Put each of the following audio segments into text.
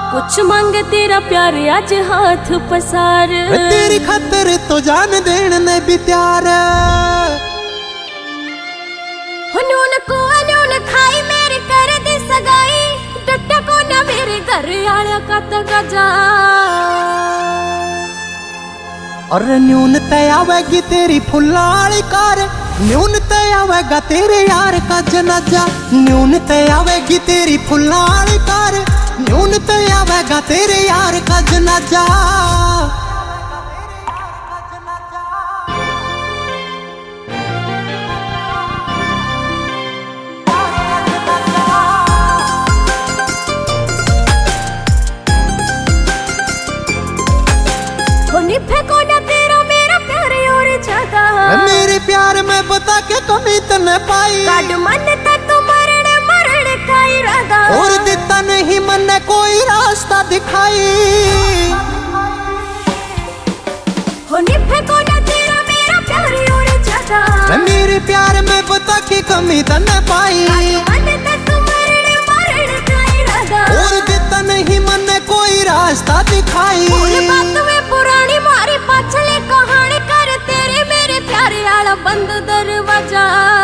कुछ मांगे तेरा प्यार आज हाथ पसार। तेरी खातर तो जान देने ने भी तैयार। नून को नून खाई मेरे कर दी सगाई, डट्टा को ना मेरे घर आया कत गजा। और न्यून तय आवेगी तेरी फुल्लाली कार, न्यून तय आवेगा तेरे यार का जनाजा। न्यून तय आवेगी तेरी फुल्लाली कार, न्यून तय आवेगा तेरे यार का जनाजा। फेंको ना तेरा मेरा प्यार और ज्यादा, मेरे प्यार में बता के कमी तने पाई। काट मन तक तो मरण का इरादा, और देता नहीं मन ने कोई रास्ता दिखाई। फेंको ना तेरा मेरा प्यार और ज्यादा, मेरे प्यार में बता के कमी तने पाई। मन तक तो मरण का इरादा, और देता नहीं मन ने कोई रास्ता दिखाई। बात में पुरानी मारी पाछले कहानी कर, तेरे मेरे प्यारे आला बंद दरवाजा।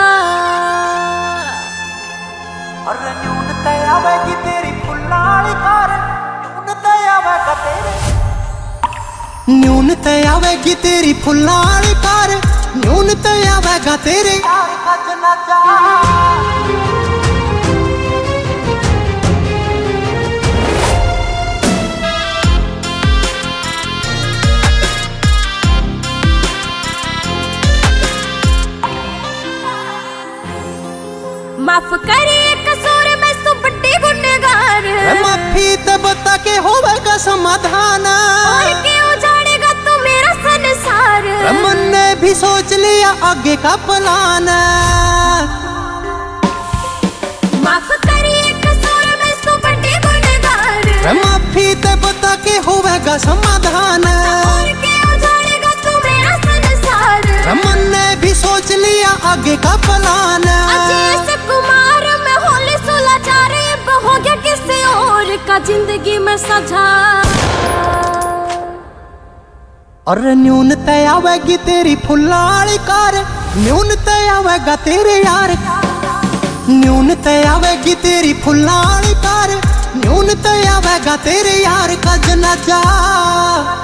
और न्यून तय आवेगी तेरी फुल्लाली कार, न्यून तय आवेगा तेरे। न्यून तय आवेगी तेरी फुल्लाली कार, न्यून तय आवेगा तेरे यार का जनाजा। माफ करिए कसूर में सु बड़ी गुनहगार। माफी तो बता के होवेगा समाधान, और क्यों जानेगा तू मेरा संसार। मन ने भी सोच लिया आगे का प्लान। माफ करिए कसूर में सु बड़ी गुनहगार। माफी तो बता के होवेगा समाधान, और क्यों जानेगा तू मेरा संसार। मन ने भी सोच लिया आगे का प्लान। कुमार में होली 16 चारे हो गया किसी और का जिंदगी में सजा। और न्यून तय आवेगी तेरी फुल्लाली कार, न्यून तय आवेगा तेरे यार। न्यून तय आवेगी तेरी फुल्लाली कार, न्यून तय आवेगा तेरे यार का जनाजा।